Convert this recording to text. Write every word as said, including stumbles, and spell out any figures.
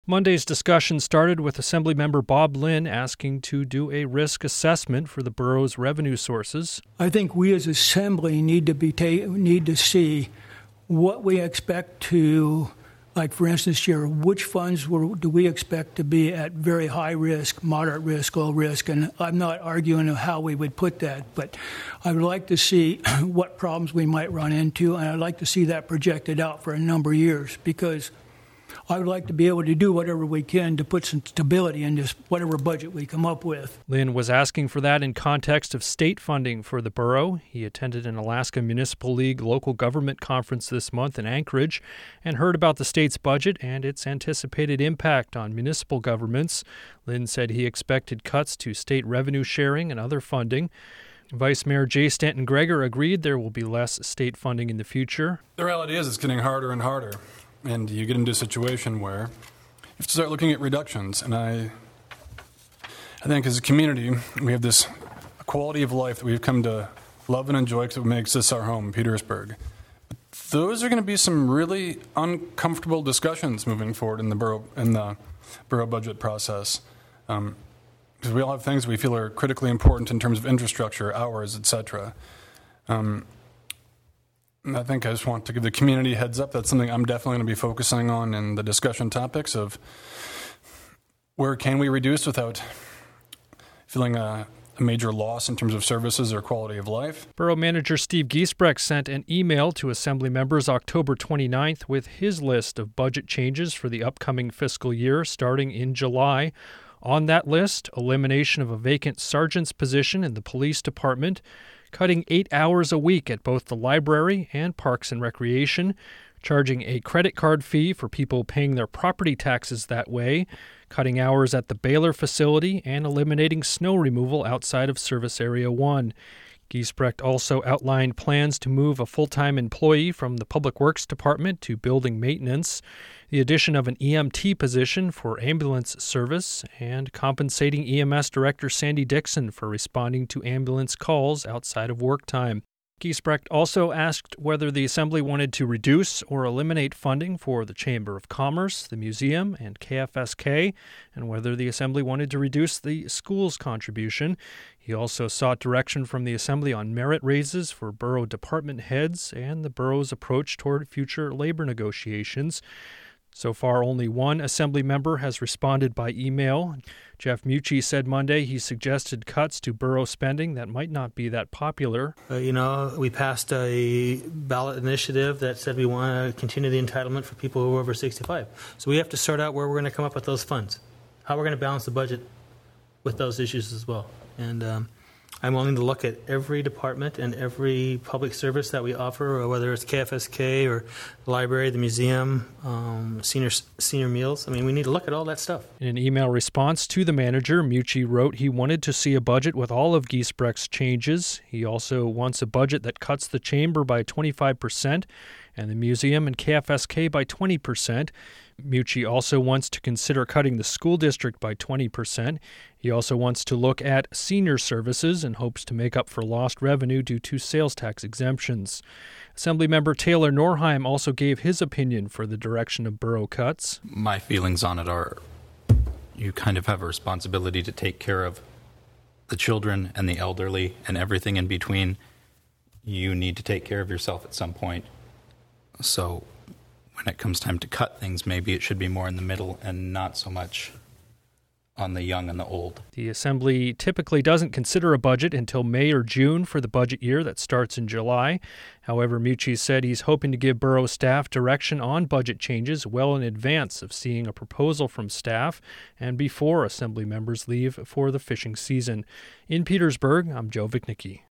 Monday's discussion started with Assemblymember Bob Lynn asking to do a risk assessment for the borough's revenue sources. I think we as Assembly need to be ta- need to see what we expect to, like for instance here, which funds were, do we expect to be at very high risk, moderate risk, low risk, and I'm not arguing how we would put that, but I would like to see what problems we might run into, and I'd like to see that projected out for a number of years, because I would like to be able to do whatever we can to put some stability in this, whatever budget we come up with. Lynn was asking for that in context of state funding for the borough. He attended an Alaska Municipal League local government conference this month in Anchorage and heard about the state's budget and its anticipated impact on municipal governments. Lynn said he expected cuts to state revenue sharing and other funding. Vice Mayor Jay Stanton Gregor agreed there will be less state funding in the future. The reality is it's getting harder and harder. And you get into a situation where you have to start looking at reductions. And I I think as a community, we have this quality of life that we've come to love and enjoy because it makes this our home, Petersburg. But those are going to be some really uncomfortable discussions moving forward in the borough, in the borough budget process. Um, because we all have things we feel are critically important in terms of infrastructure, hours, et cetera. Um, I think I just want to give the community a heads up. That's something I'm definitely going to be focusing on in the discussion topics of where can we reduce without feeling a, a major loss in terms of services or quality of life. Borough Manager Steve Giesbrecht sent an email to Assembly members October twenty-ninth with his list of budget changes for the upcoming fiscal year starting in July. On that list, elimination of a vacant sergeant's position in the police department, cutting eight hours a week at both the library and Parks and Recreation, charging a credit card fee for people paying their property taxes that way, cutting hours at the Baylor facility, and eliminating snow removal outside of Service Area one. Giesbrecht also outlined plans to move a full-time employee from the Public Works Department to building maintenance, the addition of an E M T position for ambulance service, and compensating E M S Director Sandy Dixon for responding to ambulance calls outside of work time. Giesbrecht also asked whether the Assembly wanted to reduce or eliminate funding for the Chamber of Commerce, the Museum, and K F S K, and whether the Assembly wanted to reduce the school's contribution. He also sought direction from the Assembly on merit raises for borough department heads and the borough's approach toward future labor negotiations. So far, only one Assembly member has responded by email. Jeff Mucci said Monday he suggested cuts to borough spending that might not be that popular. Uh, you know, we passed a ballot initiative that said we want to continue the entitlement for people who are over sixty-five. So we have to sort out where we're going to come up with those funds, how we're going to balance the budget with those issues as well. And um, I'm willing to look at every department and every public service that we offer, whether it's K F S K or the library, the museum, um, senior senior meals. I mean, we need to look at all that stuff. In an email response to the manager, Mucci wrote he wanted to see a budget with all of Giesbrecht's changes. He also wants a budget that cuts the chamber by twenty-five percent and the museum and K F S K by twenty percent. Mucci also wants to consider cutting the school district by twenty percent. He also wants to look at senior services and hopes to make up for lost revenue due to sales tax exemptions. Assemblymember Taylor Norheim also gave his opinion for the direction of borough cuts. My feelings on it are you kind of have a responsibility to take care of the children and the elderly and everything in between. You need to take care of yourself at some point. So when it comes time to cut things, maybe it should be more in the middle and not so much on the young and the old. The Assembly typically doesn't consider a budget until May or June for the budget year that starts in July. However, Mucci said he's hoping to give borough staff direction on budget changes well in advance of seeing a proposal from staff and before Assembly members leave for the fishing season. In Petersburg, I'm Joe Vichnicki.